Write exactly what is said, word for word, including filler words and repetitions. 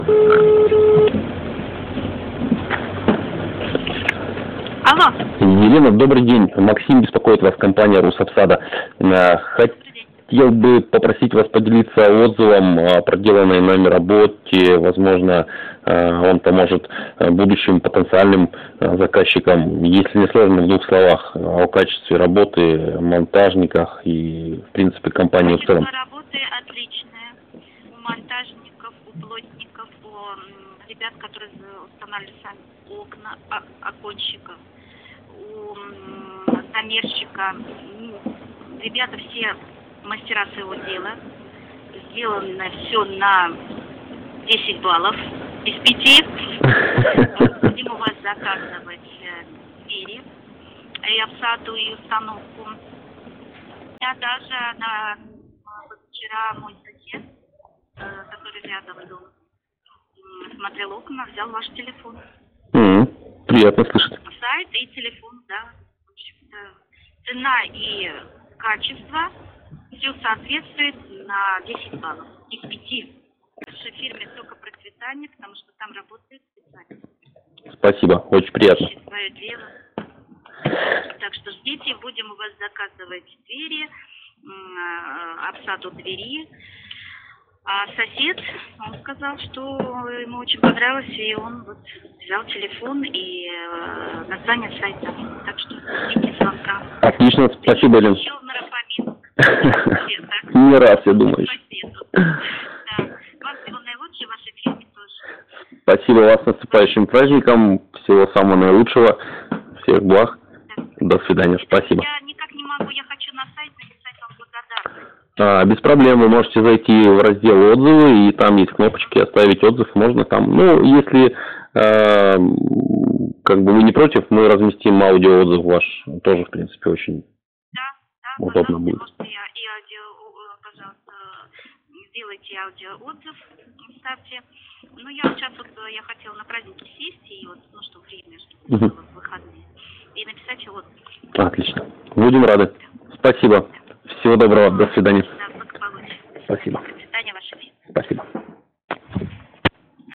Алло. Елена, добрый день. Максим беспокоит вас, компания Русобсада. Хотел бы попросить вас поделиться отзывом о проделанной нами работе. Возможно, он поможет будущим потенциальным заказчикам, если не сложно, в двух словах, о качестве работы, монтажниках и, в принципе, компании в целом. Качество работы отличное. У монтажников, у плотников, у ребят, которые устанавливали сами окна, окончиков, у замерщика. Ребята все мастера своего дела. Сделано все на десять баллов из пяти. Будем у вас заказывать двери и обсаду, и установку. Я даже на вчера мой сосед, который рядом был, смотрел окна, взял ваш телефон. Mm-hmm. Приятно слышать. Сайт и телефон, да. В общем-то, цена и качество все соответствует на десять баллов из пяти. В нашей фирме только процветание, потому что там работает специалист. Спасибо, очень приятно. Свое дело. Так что ждите, будем у вас заказывать двери, обсаду двери. А сосед, он сказал, что ему очень понравилось, и он вот взял телефон и э, название сайта. Так что ждите звонка. Отлично, спасибо, Елена. Еще напоминок. Не раз, я думаю. Вам всего наилучшего, вашей фирме тоже. Спасибо вас, с наступающим праздником. Всего самого наилучшего. Всех благ. До свидания. Спасибо. Я никак не могу, я хочу на сайт написать вам благодарность. А, без проблем, вы можете зайти в раздел отзывы, и там есть кнопочки оставить отзыв, можно там, ну, если э, как бы вы не против, мы разместим аудиоотзыв ваш, тоже, в принципе, очень да, да, удобно будет. Может, я и аудио, пожалуйста, сделайте аудиоотзыв, ставьте. Ну, я вот сейчас вот, я хотела на празднике сесть, и вот, ну, что время, что угу. было в выходные, и написать его. Отлично. Будем рады. Спасибо. Всего доброго. До свидания. Да, благополучия. Спасибо. До свидания, ваша фирма. Спасибо.